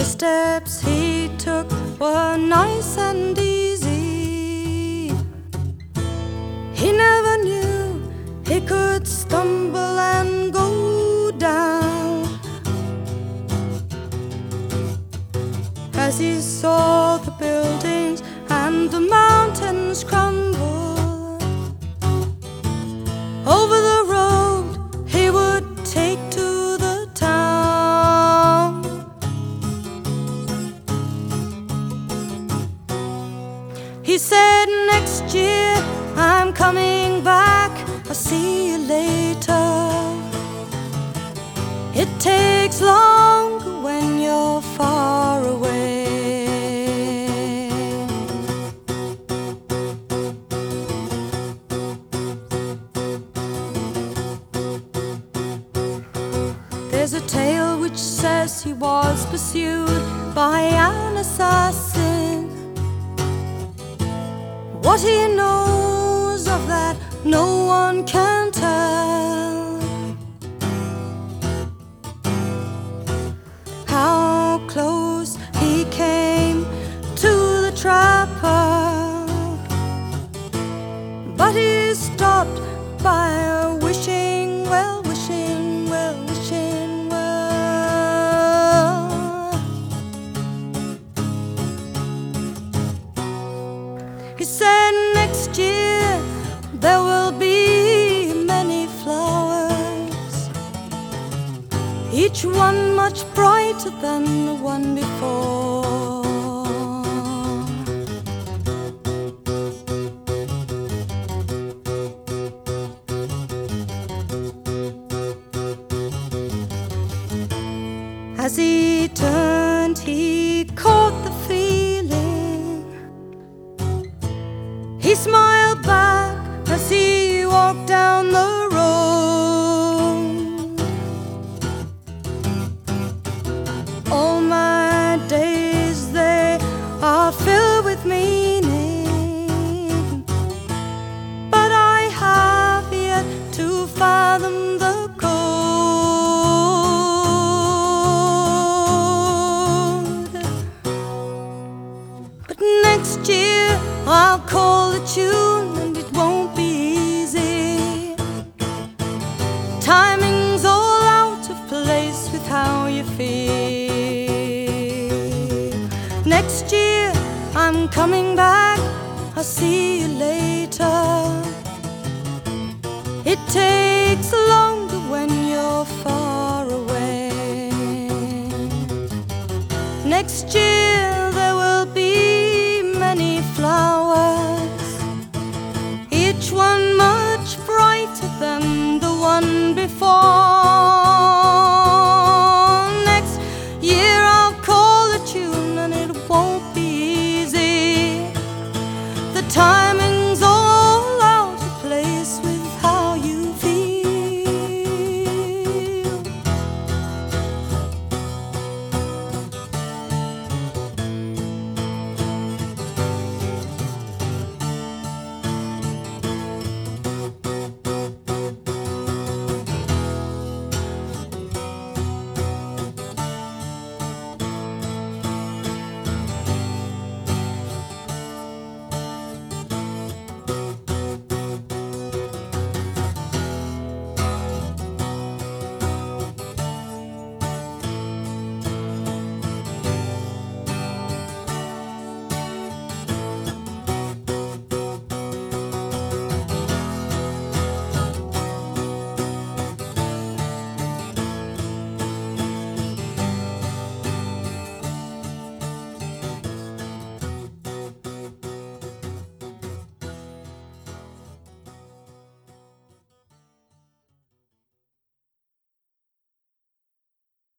steps he took were nice and easy. He never knew he could stumble and go down. As he saw the buildings and the mountains crumble, over the road he would take to the town. He said, next year I'm coming back, I'll see you later. It takes longer when you're far away. There's a tale which says he was pursued by an assassin. What he knows of that no one can tell. How close he came to the trapper, but he stopped by a wishing well, wishing well, wishing well. He said, next year there will be many flowers, each one much brighter than the one before. As he turned, he caught the feeling. He smiled back as he walked down the road. All my days, they are filled with meaning, but I have yet to fathom the code. But next year I'll call the tune, and it won't be easy. Timing's all out of place with how you feel. Next year I'm coming back, I'll see you later. It takes longer when you're far away. Next year